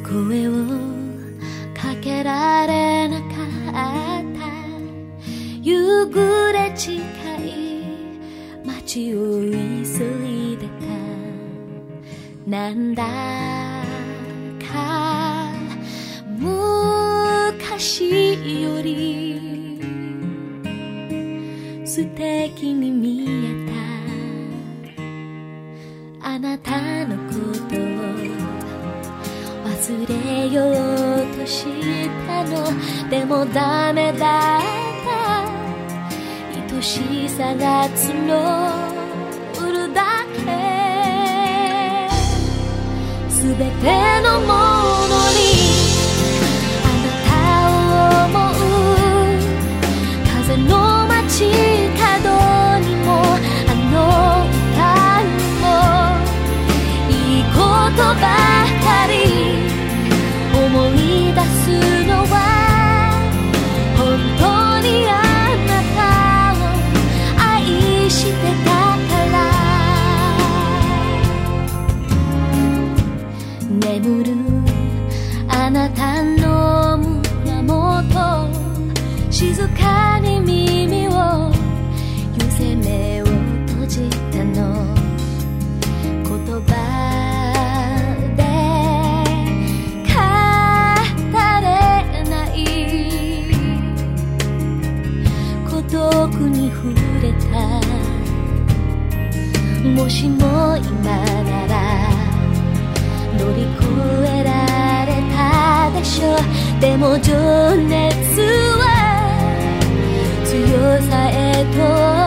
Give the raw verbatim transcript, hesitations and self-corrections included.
声をかけられなかった夕暮れ近い街を急いでた。なんだか昔より素敵に見えた。あなたのことを忘れようとしたの。でもダメだった。愛しさが募るだけ。すべてのものにあなたを思う。風の街角にもあの歌にもいいことばかり思い出すのは本当にあなたを愛してたから。眠るあなたの胸元静かに耳を寄せ目を閉じたの。言葉遠くに触れた。もしも今なら乗り越えられたでしょう。でも情熱は強さへと